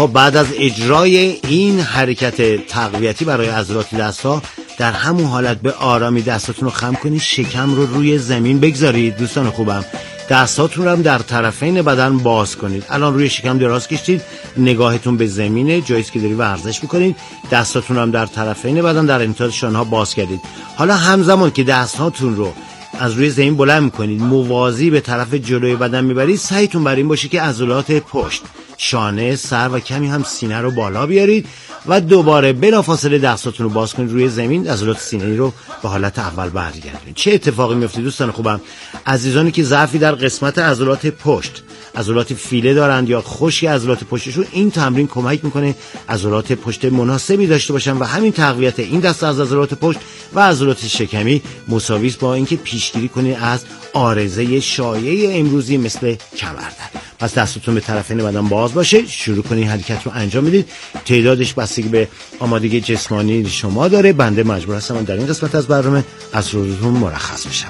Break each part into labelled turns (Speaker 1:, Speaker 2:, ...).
Speaker 1: خب بعد از اجرای این حرکت تقویتی برای عضلات دست‌ها، در همون حالت به آرامی دستاتون رو خم کنید، شکم رو روی زمین بگذارید. دوستان خوبم، دستاتون رو هم در طرفین بدن باز کنید. الان روی شکم دراز کشید، نگاهتون به زمینه، جایی که داری ورزش میکنید. دستاتون رو هم در طرفین بدن در انتهای شانه‌ها باز کردید. حالا همزمان که دستاتون رو از روی زمین بلند میکنید، موازی به طرف جلوی بدن میبرید، سعیتون بر این باشه که عضلات پشت، شانه، سر و کمی هم سینه رو بالا بیارید و دوباره بلافاصله دستاتون رو باز کنید روی زمین، عضلات سینه رو به حالت اول برگردونید. چه اتفاقی میفته دوستان خوبم؟ عزیزانی که ضعفی در قسمت عضلات پشت، عضلات فیله دارند یا خشک عضلات پشتشون، این تمرین کمک میکنه عضلات پشت مناسبی داشته باشن و همین تقویت این دسته از عضلات پشت و عضلات شکمی مساوی است با اینکه پیشگیری کنید از عارضه شایع امروزی مثل کمردرد. پس دستتون به طرفین بدن باز باشه، شروع کنید حرکت رو انجام بدید. تعدادش بستگی به آمادگی جسمانی شما داره. بنده مجبور هستم در این قسمت از برنامه از روزتون مرخص بشم.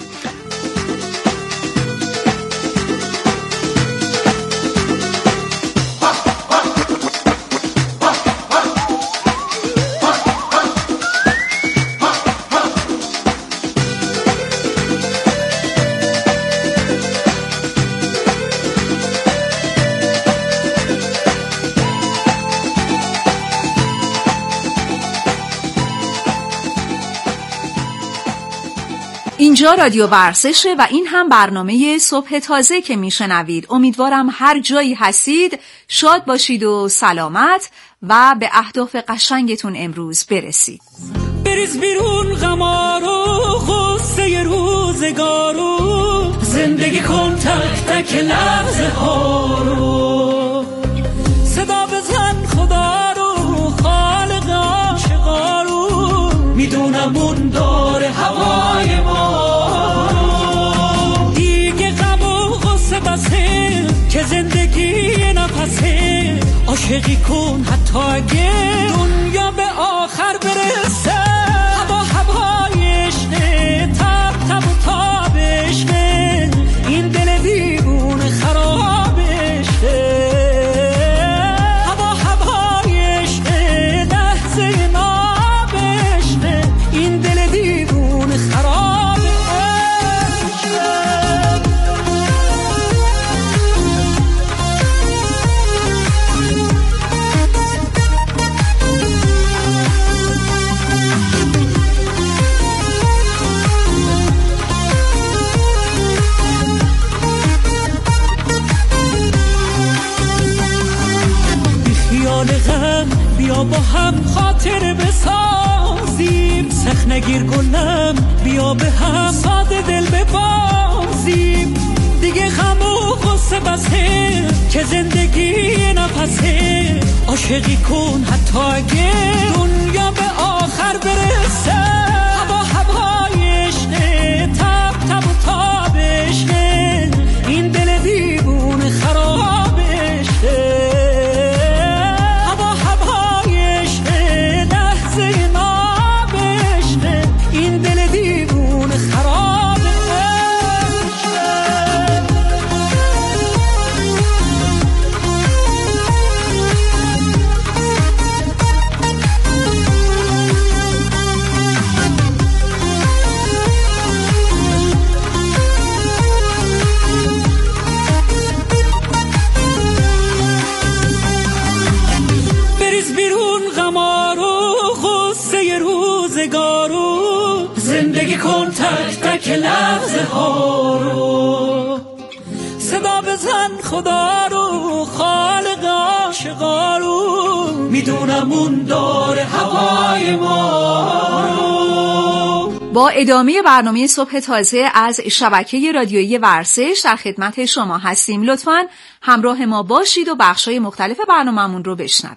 Speaker 2: اینجا رادیو ورزشه و این هم برنامه صبح تازه که میشنوید. امیدوارم هر جایی هستید شاد باشید و سلامت و به اهداف قشنگتون امروز برسید.
Speaker 3: بریز بیرون غمارو، غصه روزگارو، زندگی کن تک تک لحظه ها رو، صدا بزن خدا رو، خالق عاشقا رو، میدونم اون داره هوای ما رو، دیگه غم و غصه بسه که زندگی نفسه، عاشقی کن حتی اگه دنیا به آخر برسه، هوای عشقه، تب تب و تابشقه، این دل دیوونه خرابشقه، هوای عشقه، لحظه نابشقه، این دل دیوونه خرابشقه. بیا با هم خاطر بسازیم، سخت نگیر گلم، بیا به هم ساده دل ببازیم، دیگه غم و غصه بسه که زندگی نفسه، عاشقی کن حتی اگه دنیا به آخر برسه، هوای عشقه، تب تب و تابشقه، این دل دیوونه خرابشقه، زندگی کن تک تک لحظه ها رو، صدا بزن خدا رو، خالق عاشقا رو، میدونم اون داره هوای ما رو.
Speaker 2: با ادامه برنامه صبح تازه از شبکه رادیویی ورزش در خدمت شما هستیم. لطفاً همراه ما باشید و بخشای مختلف برنامه‌مون رو بشنوید.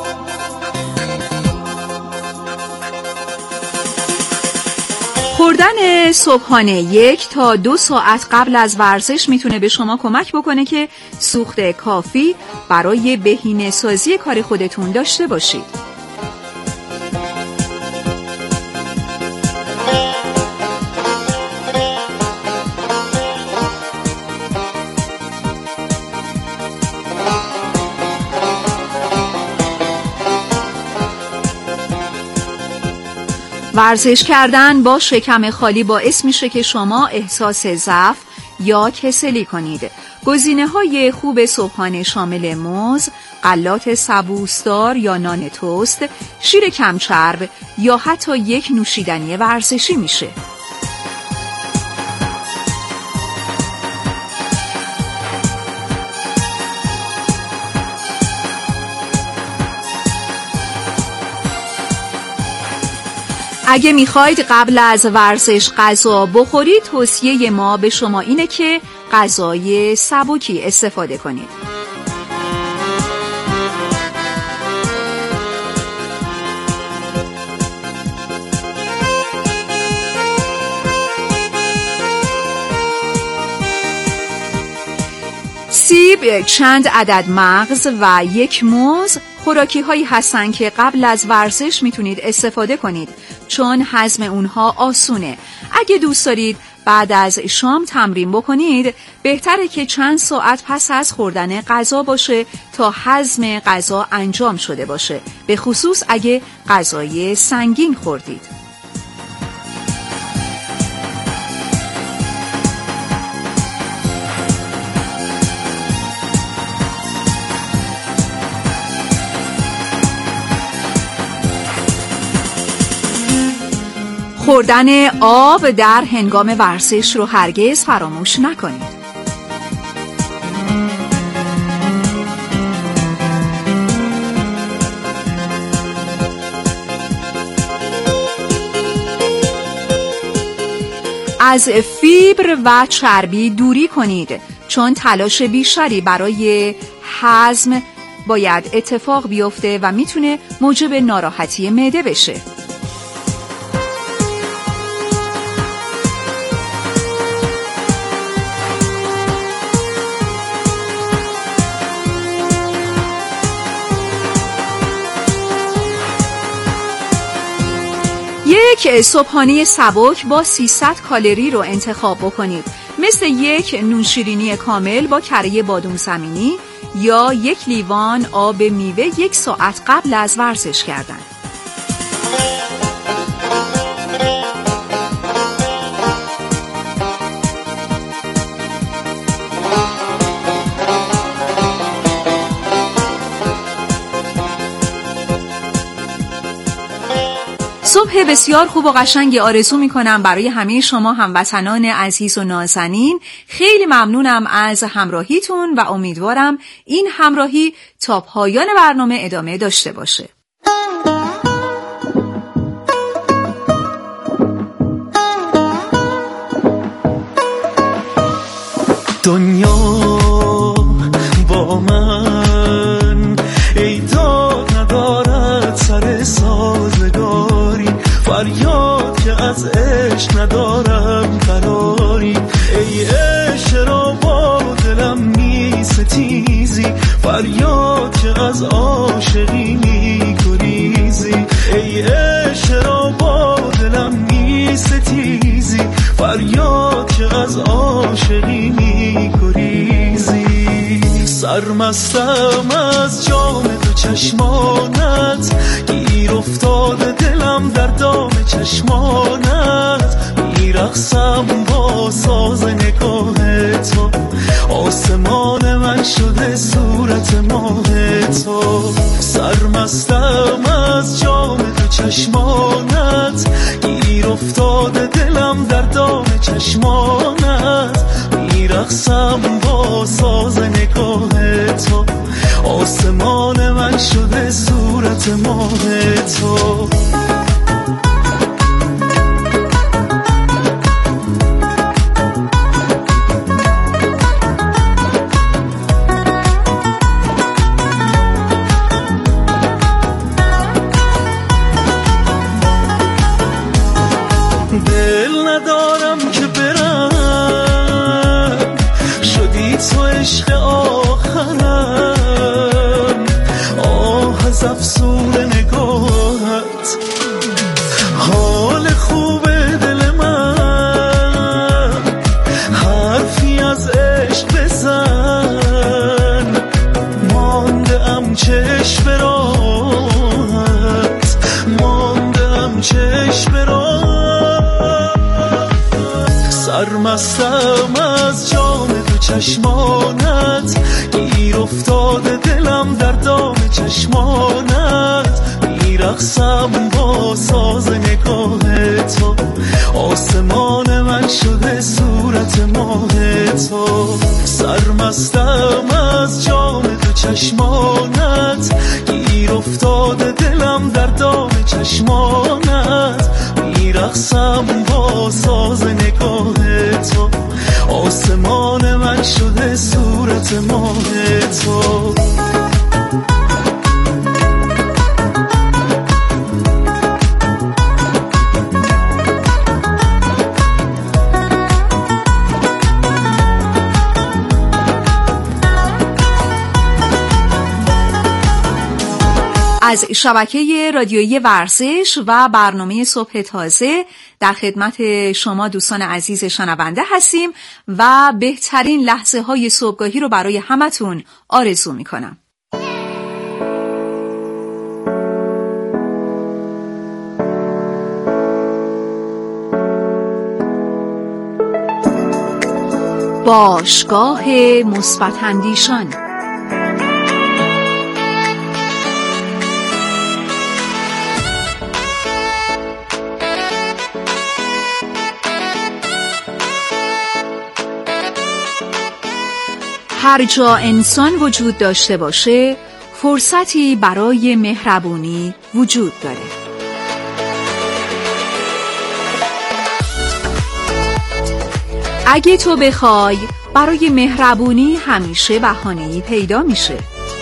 Speaker 2: خوردن خوردن صبحانه 1 تا 2 ساعت قبل از ورزش میتونه به شما کمک بکنه که سوخت کافی برای بهینه سازی کار خودتون داشته باشید. ورزش کردن با شکم خالی باعث میشه که شما احساس ضعف یا کسلی کنید. گزینه‌های خوب صبحانه شامل موز، غلات سبوسدار یا نان توست، شیر کمچرب یا حتی یک نوشیدنی ورزشی میشه. اگه میخواید قبل از ورزش غذا بخورید، توصیه ما به شما اینه که غذای سبکی استفاده کنید. سیب، چند عدد مغز و یک موز خوراکی هایی هستن که قبل از ورزش میتونید استفاده کنید چون هضم اونها آسونه. اگه دوست دارید بعد از شام تمرین بکنید، بهتره که چند ساعت پس از خوردن غذا باشه تا هضم غذا انجام شده باشه، به خصوص اگه غذای سنگین خوردید. خوردن آب در هنگام ورزش رو هرگز فراموش نکنید. از فیبر و چربی دوری کنید چون تلاش بیشتری برای هضم باید اتفاق بیفته و میتونه موجب ناراحتی معده بشه. یک صبحانه سبک با 300 کالری رو انتخاب بکنید، مثل یک نوشیرینی کامل با کره بادام زمینی یا یک لیوان آب میوه 1 ساعت قبل از ورزش کردن. صبح بسیار خوب و قشنگی آرزو میکنم برای همه شما هموطنان عزیز و نازنین. خیلی ممنونم از همراهیتون و امیدوارم این همراهی تا پایان برنامه ادامه داشته باشه.
Speaker 3: دنیا با من ای داد ندارد سر سازگاری، فریاد که از عشق ندارم قراری. ای عشق را با دلم می ستیزی، فریاد که از عاشقی می گریزی. ای عشق را با دلم می ستیزی، فریاد که از عاشقی می گریزی. سرمستم از جام تو چشمانت، گیر افتاده دلم در دام چشمانت. میرقصم با ساز نگاه تو، آسمان من شده صورت ماه تو. سرمستم از جام تو چشمانت، گیر افتاده دلم در دام چشمانت. میرقصم با ساز نگاه تو، آسمان من شده صورت ماه تو. دل ندار چشم به راهت، ماندم چشم به راهت. سرمستم از جام تو چشمانت، گیر افتاده دلم در دام چشمانت. میرقصم با ساز نگاه تو، آسمان من شده صورت ماه تو. سرمستم از جام تو چشمانت، گیر افتاده دلم در دام چشمانت. میرقصم با ساز نگاه تو، آسمان من شده صورت ماه تو.
Speaker 2: از شبکه رادیویی ورزش و برنامه صبح تازه در خدمت شما دوستان عزیز شنونده هستیم و بهترین لحظه های صبحگاهی رو برای همتون آرزو میکنم. باشگاه مثبت اندیشان. هر جا انسان وجود داشته باشه، فرصتی برای مهربونی وجود داره. اگه تو بخوای، برای مهربونی همیشه بهانه‌ای پیدا میشه.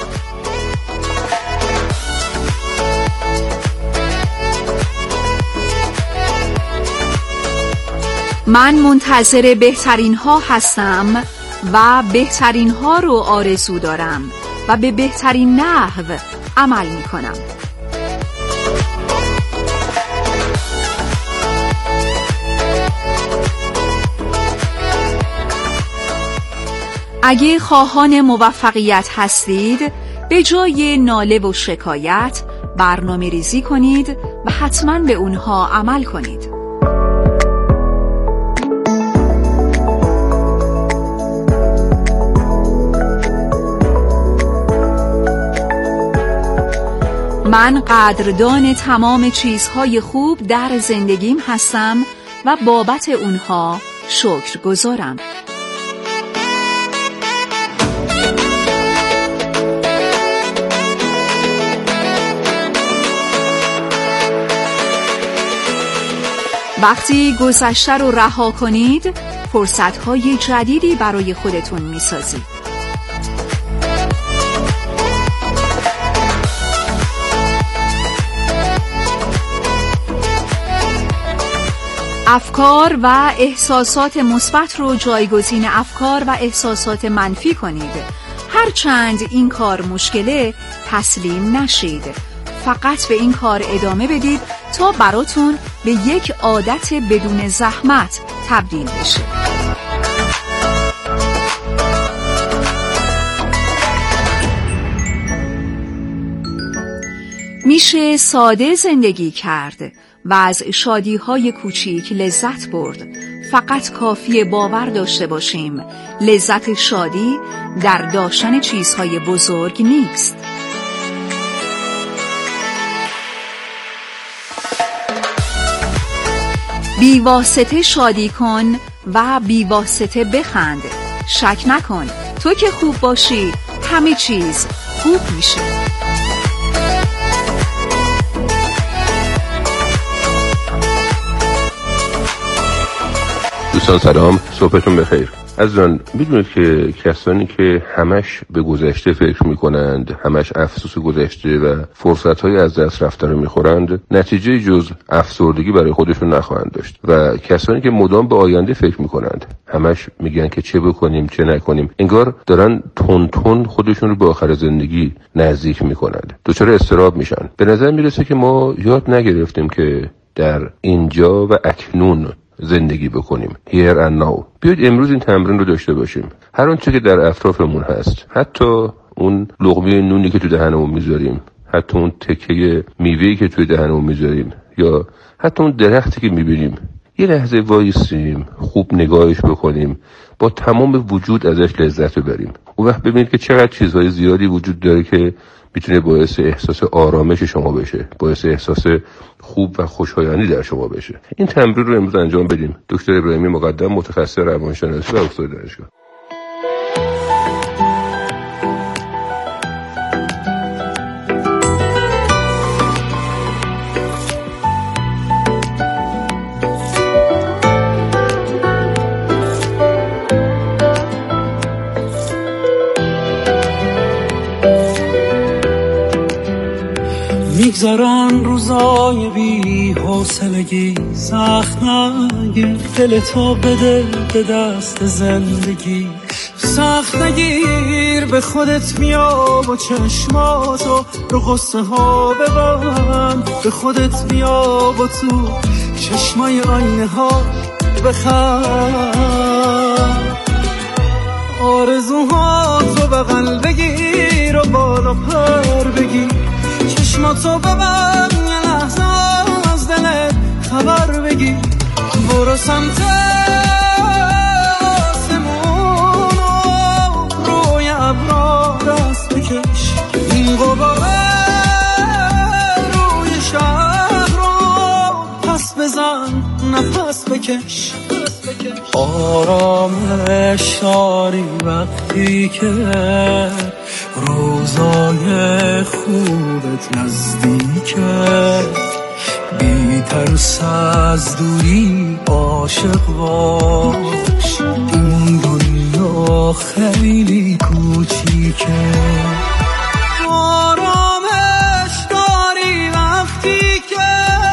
Speaker 2: من منتظر بهترین ها هستم و بهترین ها رو آرزو دارم و به بهترین نحو عمل می کنم. اگه خواهان موفقیت هستید، به جای ناله و شکایت برنامه ریزی کنید و حتما به اونها عمل کنید. من قدردان تمام چیزهای خوب در زندگیم هستم و بابت اونها شکرگزارم. وقتی گذشته رو رها کنید، فرصت‌های جدیدی برای خودتون می‌سازید. افکار و احساسات مثبت رو جایگزین افکار و احساسات منفی کنید. هرچند این کار مشکله، تسلیم نشید. فقط به این کار ادامه بدید تا براتون به یک عادت بدون زحمت تبدیل بشه. میشه ساده زندگی کرد و از شادی‌های کوچیک لذت برد. فقط کافیه باور داشته باشیم لذت شادی در داشتن چیزهای بزرگ نیست. بی واسطه شادی کن و بی واسطه بخند. شک نکن، تو که خوب باشی همه چیز خوب میشه.
Speaker 4: دوستان سلام، صبحتون بخیر. عزیزان، میدونید که کسانی که همش به گذشته فکر میکنند، همش افسوس گذشته و فرصت‌های از دست رفته رو میخورند، نتیجه جز افسردگی برای خودشون نخواهند داشت. و کسانی که مدام به آینده فکر میکنند، همش میگن که چه بکنیم چه نکنیم، انگار دارن تون تون خودشون رو به آخر زندگی نزدیک میکنند، دچار اضطراب میشن. به نظر میرسه که ما یاد نگرفتیم که در اینجا و اکنون زندگی بکنیم. Here and now. بیاید امروز این تمرین رو داشته باشیم. هر آنچه که در اطرافمون هست، حتی اون لقمه نونی که تو دهنمون میذاریم، حتی اون تکه میوه‌ای که توی دهنمون میذاریم، یا حتی اون درختی که میبینیم، یه لحظه وایسیم، خوب نگاهش بکنیم، با تمام وجود ازش لذت ببریم. اون وقت ببینید که چقدر چیزهای زیادی وجود داره که میتونه باعث احساس آرامش شما بشه، باعث احساس خوب و خوشایندی در شما بشه. این تمرین رو امروز انجام بدیم. دکتر ابراهیمی مقدم، متخصص روانشناسی و استاد دانشگاه.
Speaker 3: میگذرن روزای بی حوصلگی، سخت نگیر دلتو بده به دست زندگی، سخت نگیر به خودت بیا با چشماتو رو قصه ها ببند، به خودت بیا با تو چشمای آینه ها بخند، آرزوهاتو بغل بگیر و بالا پر بگیر، چشماتو ببند یه لحظه از دلت خبر بگیر، برو سمت آسمون و روی ابرا دست بکش، این غباره روی شهر رو پس بزن نفس بکش، آرامش داری وقتی که روزای خوبت نزدیکه، بی ترس از دوری عاشق باش، این دنیا خیلی کوچیکه، آرامش داری وقتی که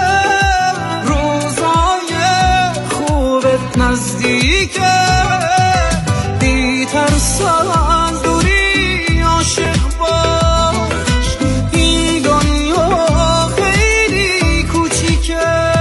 Speaker 3: روزای خوبت نزدیکه، بی ترس از دوری عاشق باش، این دنیا خیلی کوچیکه.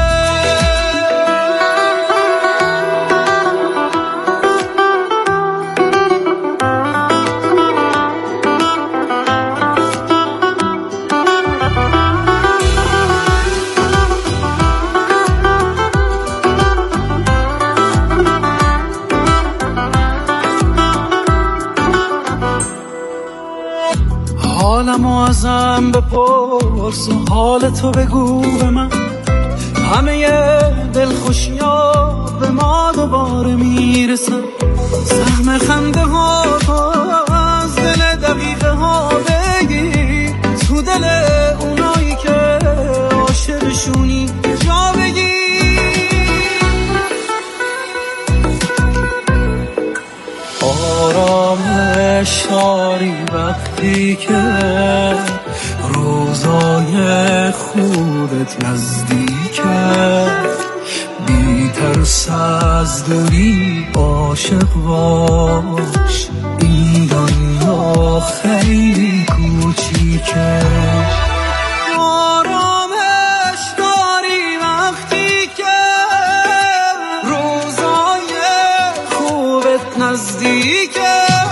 Speaker 3: حالمو ازم بپرس و حالتو بگو به من، همه دلخوشی‌ها به ما دوباره میرسن، سهم خنده ها از دل دقیقه ها بگیر، تو دل اونایی که عاشقشونی جا بگیر، آرامش داری وقتی که روزای خوبت نزدیکه، بی ترس از دوری عاشق باش، این دنیا خیلی کوچیکه، آرامش داری وقتی که روزای خوبت نزدیکه،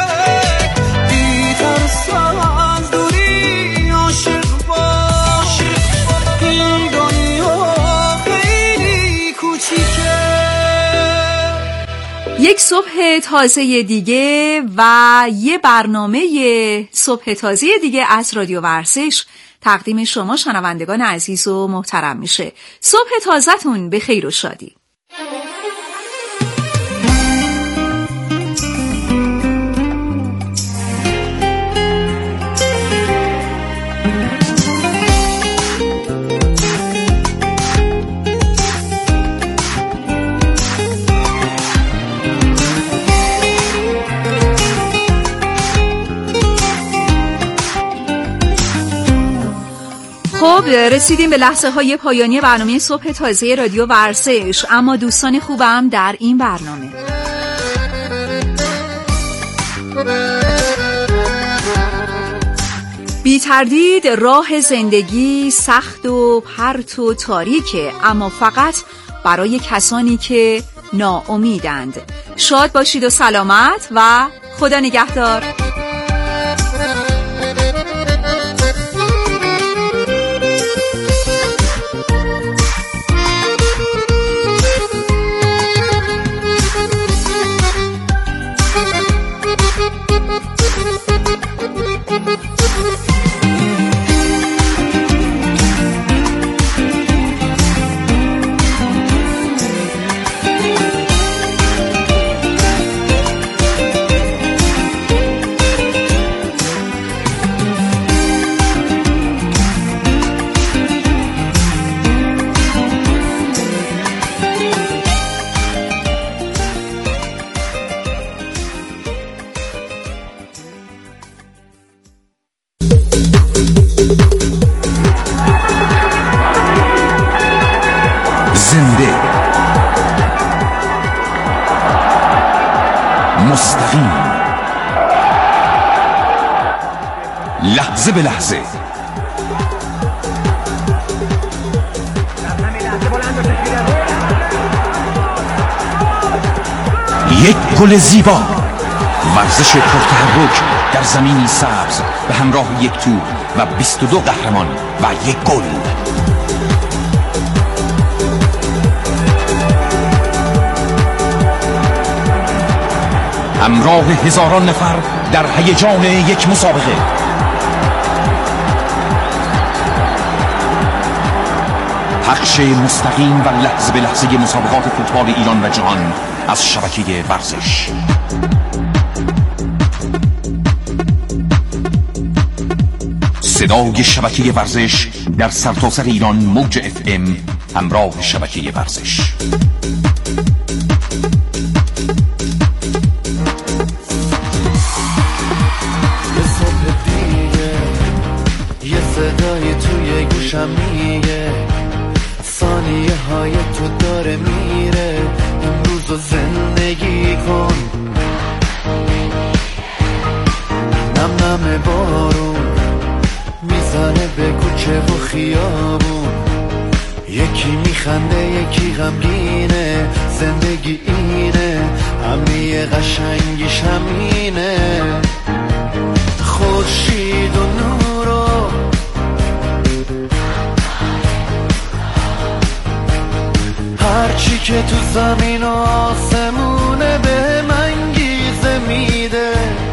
Speaker 3: بی ترس از دوری عاشق باش، این دنیا خیلی کوچیکه.
Speaker 2: یک صبح تازه دیگه و یه برنامه صبح تازه دیگه از رادیو ورزش تقدیم شما شنوندگان عزیز و محترم میشه. صبح تازه‌تون به خیر و شادی. خب رسیدیم به لحظه های پایانی برنامه صبح تازه رادیو ورزش، اما دوستان خوبم در این برنامه بی تردید راه زندگی سخت و پرت و تاریکه، اما فقط برای کسانی که ناامیدند. شاد باشید و سلامت و خدا نگهدار.
Speaker 5: زنده، مستقیم، لحظه به لحظه، یک گل زیبا، ورزش پرتحرک در زمینی سبز به همراه یک توپ و 22 قهرمان و یک گل. همراه هزاران نفر در هیجان یک مسابقه. پخش مستقیم و لحظه به لحظه مسابقات فوتبال ایران و جهان از شبکه ورزش. صدای شبکه ورزش در سرتاسر ایران، موج FM همراه شبکه ورزش.
Speaker 6: صدای توی گوشم میگه ثانیه های تو داره میره، امروز رو زندگی کن. نم نم بارون میزنه به کوچه و خیابون، یکی میخنده یکی غمگینه، زندگی اینه، همه قشنگیش همینه. خورشید و نور و هرچی که تو زمین و آسمونه به من گیزه میده.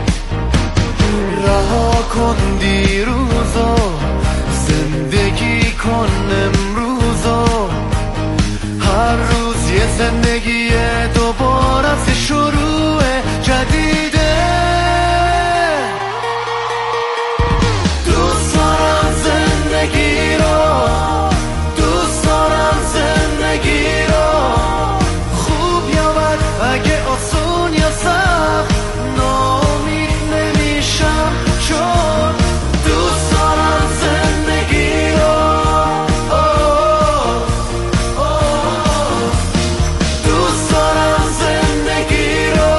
Speaker 6: رها کن دیروزو، زندگی کن امروزو، هر روز یه زندگی دوباره از شروع جدیده. دوست دارم زندگی رو، دوست دارم زندگی رو، خوب یا بد، اگه آسون یا سخت، ناامید نمیشم چون دوست دارم زندگی رو. دوست دارم زندگی رو.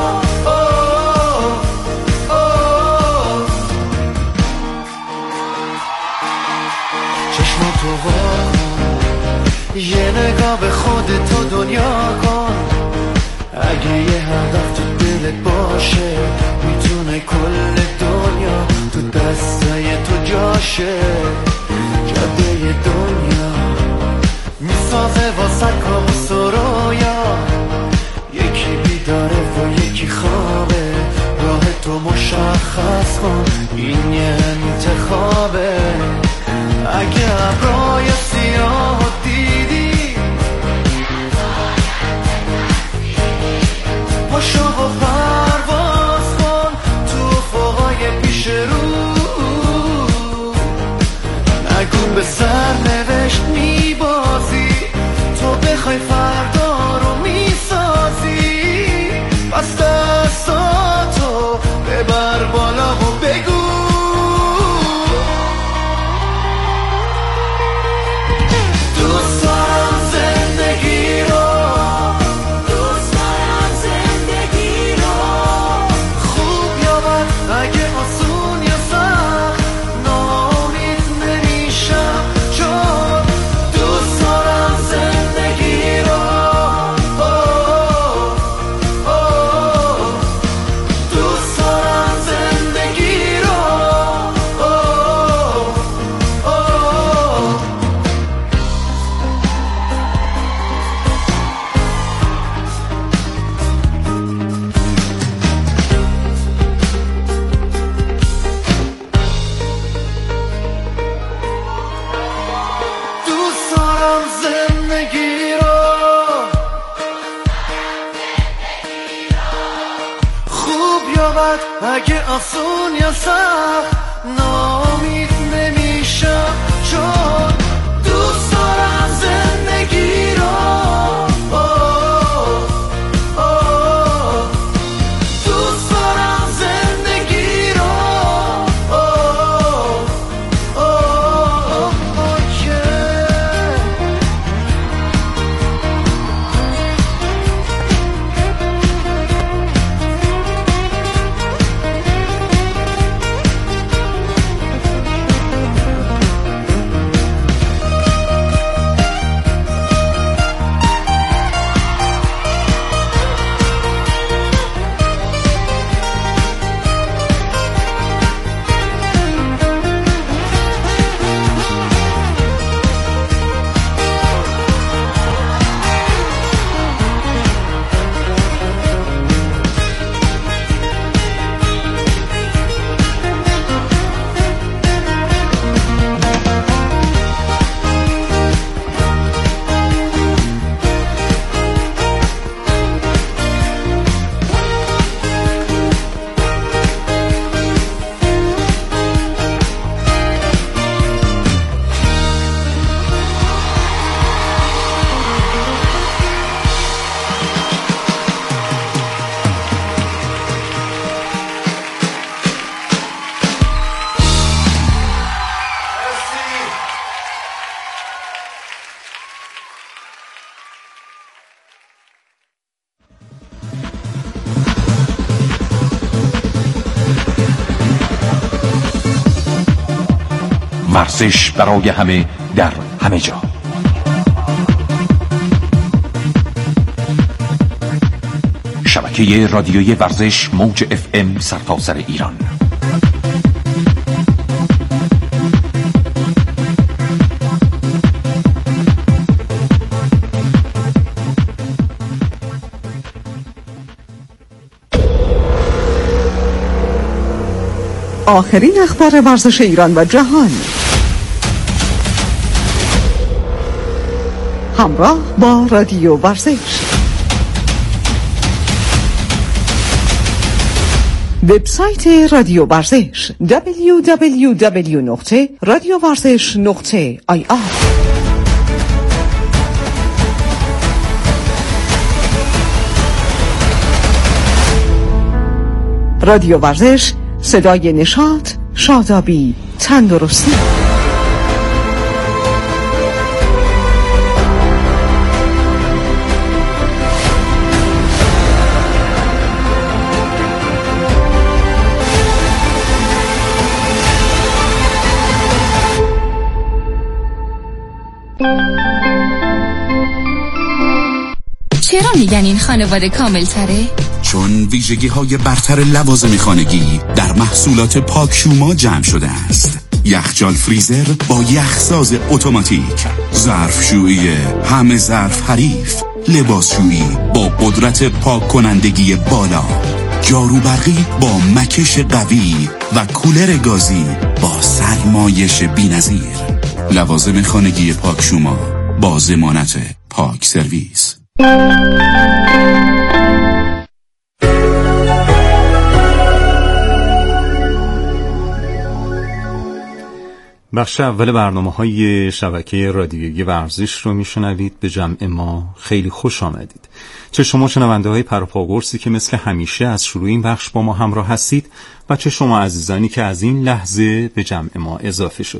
Speaker 6: چشماتو وا کن، یه نگاه به خودت و دنیا کن. اگه یه هدف تو دلت باشه، میتونه کل دنیا تو دستای تو جاشه. جاده دنیا میسازه واسه کابوس و رویا، یکی بیداره و یکی خوابه. راه تو مشخص کن، این یه انتخابه. اگه ابرای سیاه دیدی، پاشو و پرواز کن تو افقای پیش رو. نگو به سرنوشت میبازی، تو بخوای فردا رو میسازی. پس دستاتو ببر بالا و بگو دوست دارم زندگی رو. دوست دارم زندگی رو، خوب یا بد، اگه آسون یا سخت، ناامید نمیشم چون دوست دارم زندگی رو. دوست دارم زندگی رو. دوست دارم زندگی رو، خوب یا بد، اگه آسون یا سخت، ناامید نمیشم چون دوست دارم زندگی رو. دوست دارم زندگی رو.
Speaker 5: ورزش برای همه در همه جا. شبکه رادیویی ورزش موج FM سرتاسر ایران.
Speaker 7: آخرین اخبار ورزش ایران و جهان، همراه با رادیو ورزش. وبسایت رادیو ورزش www.radiovarzesh.ir. رادیو ورزش، صدای نشاط، شادابی، تندرستی.
Speaker 8: چرا میگن این خانواده کامل تره؟
Speaker 9: چون ویژگی های برتر لوازم خانگی در محصولات پاکشوما جمع شده است. یخچال فریزر با یخساز اتوماتیک، ظرفشویی همه ظرف حریف، لباسشویی با قدرت پاک کنندگی بالا، جارو برقی با مکش قوی و کولر گازی با سرمایش بی‌نظیر. لوازم خانگی پاکشوما با ضمانت پاک سرویس.
Speaker 10: بخش اول برنامه‌های شبکه رادیویی ورزش رو میشنوید. به جمع ما خیلی خوش آمدید. چه شما شنونده‌های پروپاگورسی که مثل همیشه از شروع این بخش با ما همراه هستید و چه شما عزیزانی که از این لحظه به جمع ما اضافه شدید.